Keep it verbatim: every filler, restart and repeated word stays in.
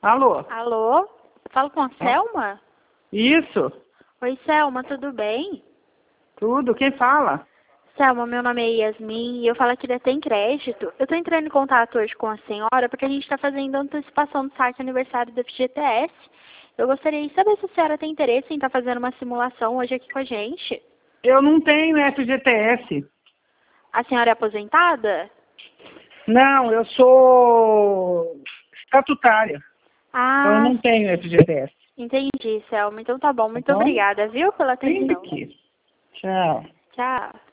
Alô? Alô? Falo com a Selma? Isso, Oi, Selma, tudo bem? tudo. Quem fala? Selma, meu nome é Yasmin e eu falo aqui da Tem Crédito. Eu estou entrando em contato hoje com a senhora porque a gente está fazendo antecipação do saque aniversário do F G T S. Eu gostaria de saber se a senhora tem interesse em estar fazendo uma simulação hoje aqui com a gente. Eu não tenho F G T S. A senhora é aposentada? Não, eu sou estatutária. Então eu Ah, não tenho F G T S. entendi, Selma. Então tá bom. Muito Tá bom? obrigada, viu, pela Tem atenção. aqui. Tchau. Tchau.